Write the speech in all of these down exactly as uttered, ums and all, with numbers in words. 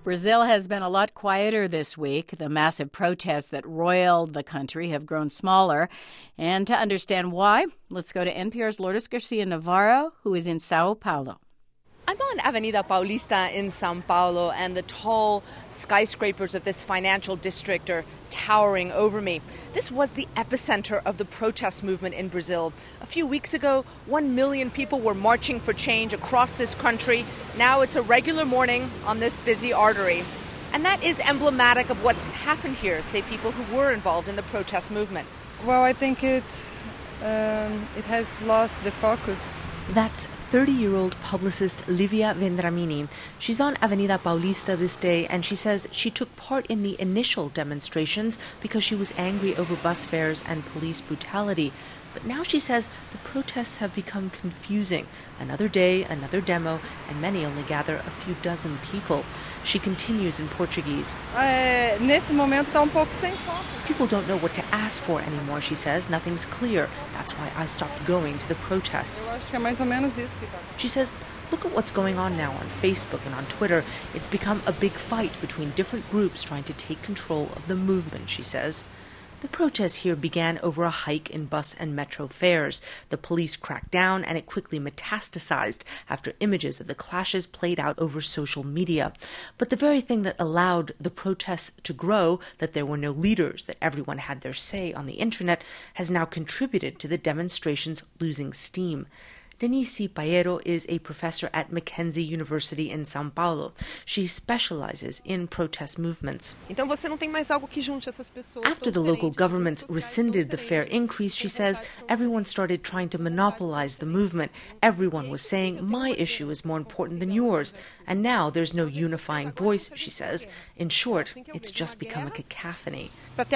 Brazil has been a lot quieter this week. The massive protests that roiled the country have grown smaller. And to understand why, let's go to N P R's Lourdes Garcia Navarro, who is in Sao Paulo. I'm on Avenida Paulista in São Paulo, and the tall skyscrapers of this financial district are towering over me. This was the epicenter of the protest movement in Brazil. A few weeks ago, one million people were marching for change across this country. Now it's a regular morning on this busy artery. And that is emblematic of what's happened here, say people who were involved in the protest movement. Well, I think it, um, it has lost the focus. That's thirty-year-old publicist Livia Vendramini. She's on Avenida Paulista this day, and she says she took part in the initial demonstrations because she was angry over bus fares and police brutality. But now she says the protests have become confusing. Another day, another demo, and many only gather a few dozen people. She continues in Portuguese. É, nesse momento está um pouco sem foco. People don't know what to ask for anymore, she says. Nothing's clear. That's why I stopped going to the protests. Eu acho que é mais ou menos isso que tá. She says, look at what's going on now on Facebook and on Twitter. It's become a big fight between different groups trying to take control of the movement, she says. The protests here began over a hike in bus and metro fares. The police cracked down, and it quickly metastasized after images of the clashes played out over social media. But the very thing that allowed the protests to grow, that there were no leaders, that everyone had their say on the internet, has now contributed to the demonstrations losing steam. Denise Paeiro is a professor at Mackenzie University in São Paulo. She specializes in protest movements. Então você não tem mais algo que junte essas pessoas. After the local governments rescinded the fare increase, she says, everyone started trying to monopolize the movement. Everyone was saying, my issue is more important than yours. And now there's no unifying voice, she says. In short, it's just become a cacophony.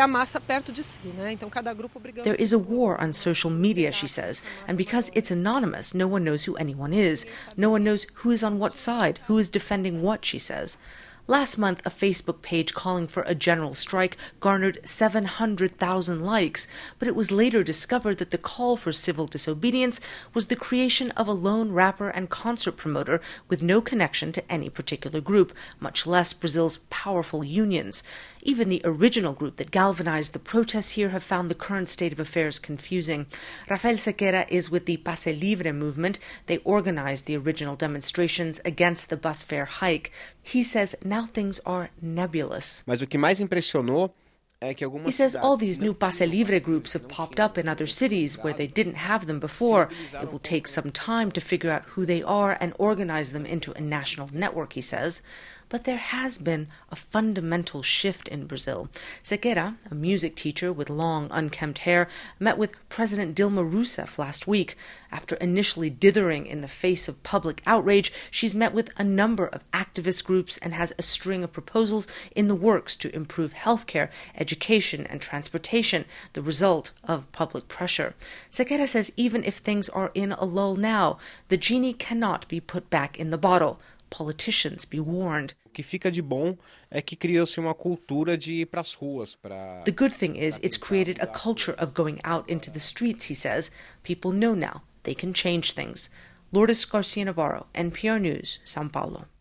There is a war on social media, she says, and because it's anonymous, no one knows who anyone is. No one knows who is on what side, who is defending what, she says. Last month, a Facebook page calling for a general strike garnered seven hundred thousand likes, but it was later discovered that the call for civil disobedience was the creation of a lone rapper and concert promoter with no connection to any particular group, much less Brazil's powerful unions. Even the original group that galvanized the protests here have found the current state of affairs confusing. Rafael Sequeira is with the Passe Livre movement. They organized the original demonstrations against the bus fare hike. He says now things are nebulous. Mas o que mais impressionou He says all these new Passe Livre groups have popped up in other cities where they didn't have them before. It will take some time to figure out who they are and organize them into a national network, he says. But there has been a fundamental shift in Brazil. Sequeira, a music teacher with long, unkempt hair, met with President Dilma Rousseff last week. After initially dithering in the face of public outrage, she's met with a number of activist groups and has a string of proposals in the works to improve healthcare, education, and transportation, the result of public pressure. Sequeira says even if things are in a lull now, the genie cannot be put back in the bottle. Politicians be warned. O que fica de bom é que criou-se uma cultura de ir para as ruas para. The good thing is it's created a culture of going out into the streets, he says. People know now they can change things. Lourdes Garcia Navarro, N P R News, São Paulo.